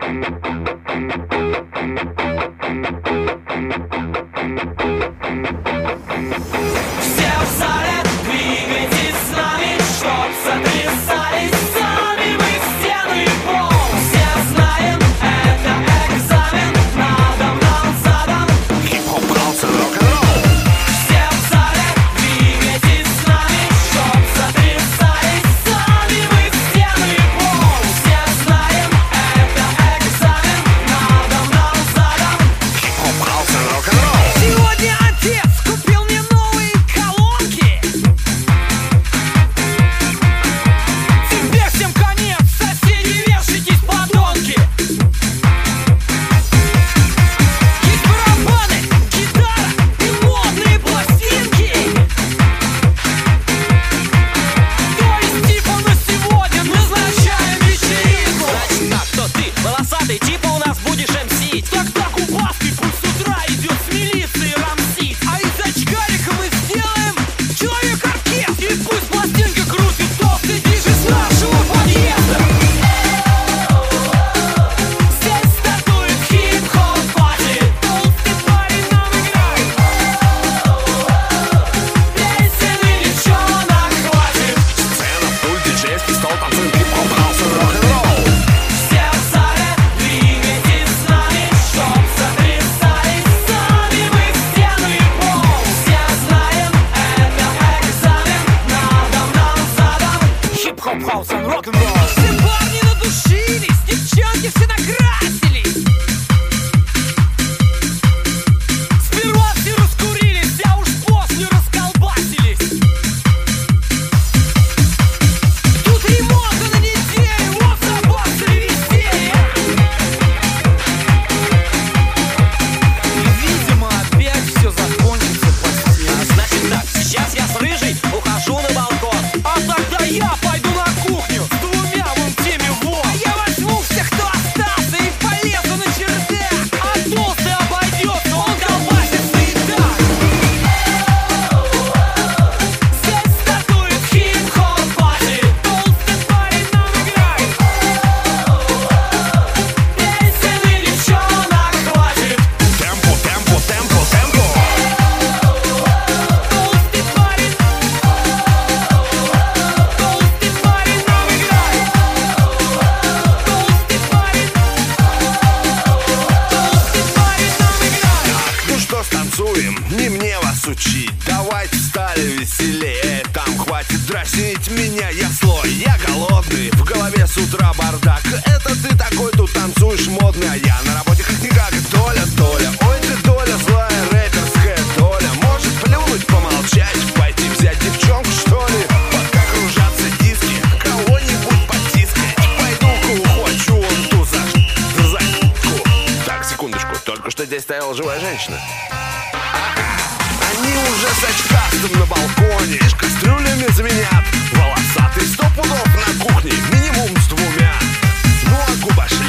Давайте стали веселее, там хватит дразнить меня. Я злой, я голодный, в голове с утра бардак. Это ты такой тут танцуешь модный, а я на работе как-никак. Доля, доля, ой ты доля, злая рэперская доля. Может плюнуть, помолчать, пойти взять девчонку что ли? Пока кружатся диски, кого-нибудь потискать. Пойду-ка ухвачу вон ту за задку. Так, секундочку, только что здесь стояла живая женщина. Они уже с очкастым на балконе, с кастрюлями звенят. Волосатый 100 пудов на кухне, минимум с 2. Ну а губошлеп